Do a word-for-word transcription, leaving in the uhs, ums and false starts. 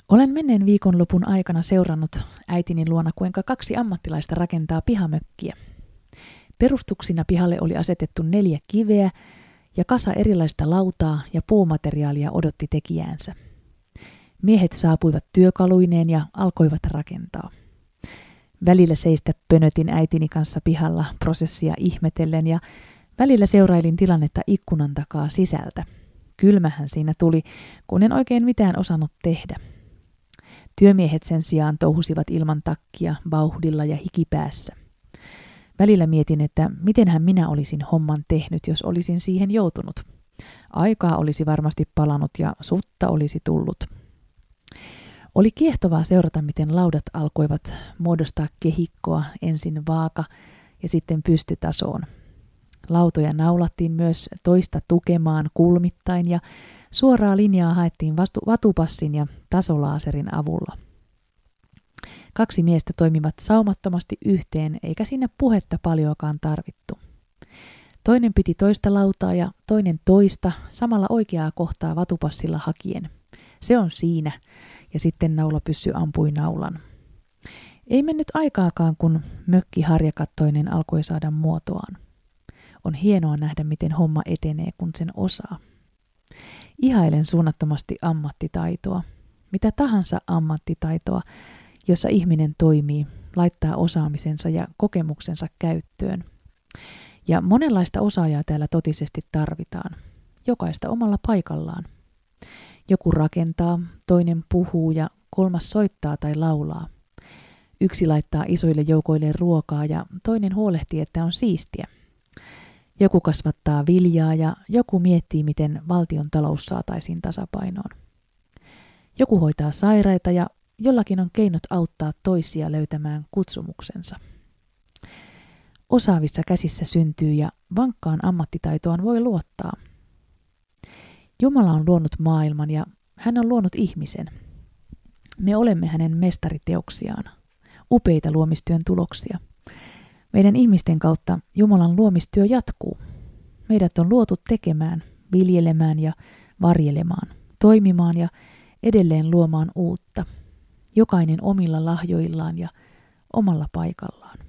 Olen menneen viikonlopun aikana seurannut äitini luona, kuinka kaksi ammattilaista rakentaa pihamökkiä. Perustuksina pihalle oli asetettu neljä kiveä ja kasa erilaista lautaa ja puumateriaalia odotti tekijäänsä. Miehet saapuivat työkaluineen ja alkoivat rakentaa. Välillä seistä pönötin äitini kanssa pihalla prosessia ihmetellen ja välillä seurailin tilannetta ikkunan takaa sisältä. Kylmähän siinä tuli, kun en oikein mitään osannut tehdä. Työmiehet sen sijaan touhusivat ilman takkia, vauhdilla ja hikipäässä. Välillä mietin, että mitenhän minä olisin homman tehnyt, jos olisin siihen joutunut. Aikaa olisi varmasti palanut ja sutta olisi tullut. Oli kiehtovaa seurata, miten laudat alkoivat muodostaa kehikkoa, ensin vaaka ja sitten pystytasoon. Lautoja naulattiin myös toista tukemaan kulmittain ja suoraa linjaa haettiin vastu- vatupassin ja tasolaaserin avulla. Kaksi miestä toimivat saumattomasti yhteen, eikä sinne puhetta paljoakaan tarvittu. Toinen piti toista lautaa ja toinen toista, samalla oikeaa kohtaa vatupassilla hakien. Se on siinä, ja sitten naulapyssy ampui naulan. Ei mennyt aikaakaan, kun mökki harjakattoinen alkoi saada muotoaan. On hienoa nähdä, miten homma etenee, kun sen osaa. Ihailen suunnattomasti ammattitaitoa. Mitä tahansa ammattitaitoa, jossa ihminen toimii, laittaa osaamisensa ja kokemuksensa käyttöön. Ja monenlaista osaajaa täällä totisesti tarvitaan. Jokaista omalla paikallaan. Joku rakentaa, toinen puhuu ja kolmas soittaa tai laulaa. Yksi laittaa isoille joukoille ruokaa ja toinen huolehtii, että on siistiä. Joku kasvattaa viljaa ja joku miettii, miten valtion talous saataisiin tasapainoon. Joku hoitaa sairaita ja jollakin on keinot auttaa toisia löytämään kutsumuksensa. Osaavissa käsissä syntyy ja vankkaan ammattitaitoon voi luottaa. Jumala on luonut maailman ja hän on luonut ihmisen. Me olemme hänen mestariteoksiaan, upeita luomistyön tuloksia. Meidän ihmisten kautta Jumalan luomistyö jatkuu. Meidät on luotu tekemään, viljelemään ja varjelemaan, toimimaan ja edelleen luomaan uutta. Jokainen omilla lahjoillaan ja omalla paikallaan.